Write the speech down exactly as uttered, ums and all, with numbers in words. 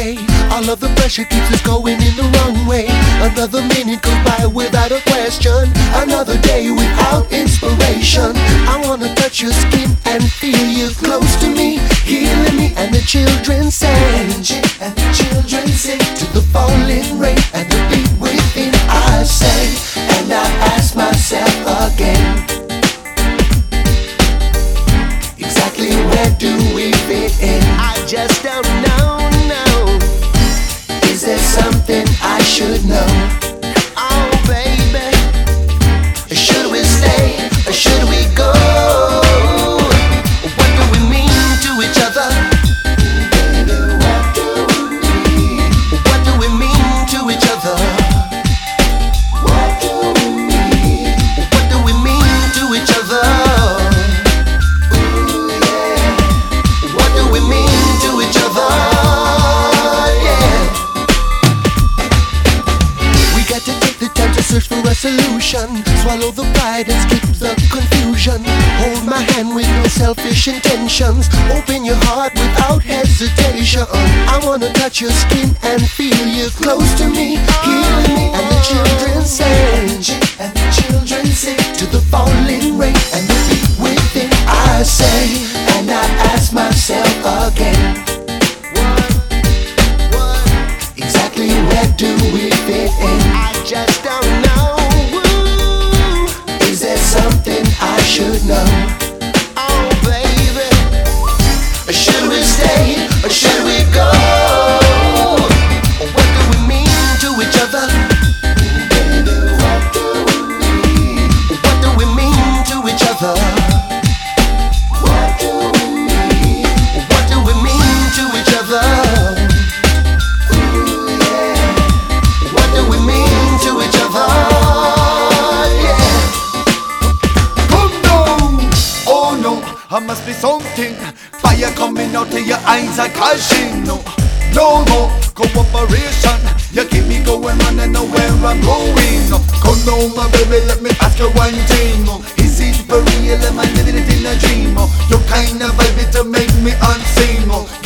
day. All of the pressure keeps us going in the wrong way. Another minute goes by without a question. Another day without inspiration. I wanna touch your skin and feel you close to me, healing me. And the children sing, and the children sing to the falling rain and the beat within. I say, and I ask myself again, exactly where do we fit in? I just don't know, no. Is there something I should know? Oh baby, should we stay or should we go? What do we mean to each other? Baby, what do we mean? What do we mean to each other? What do we mean? What do we mean to each other? Ooh, yeah. What do we mean to each other? Yeah. We got to take the time to search for a solution. Swallow the pride and skip the confusion. Hold my hand with no selfish intentions. Open your heart without hesitation. I wanna touch your skin and feel you close to me, healing me. And the children sing, and the children sing to the falling rain and the beat within. I say, and I ask myself again, exactly where do we fit in? I just don't know. Is there something I should know? Oh baby, should we stay or should we go? What do we mean to each other? Baby, what do we mean? What do we mean to each other? What do we mean? What do we mean to each other? Ooh, yeah. What do we mean to each other? Yeah. Oh no, oh no, I must be something. Fire coming out of your eyes like casino. No more cooperation. You keep me going on and know where I'm going. Come on my baby, let me ask you one thing. Is it for real? Am I living it in a dream? Your kind of vibe to make me unseen.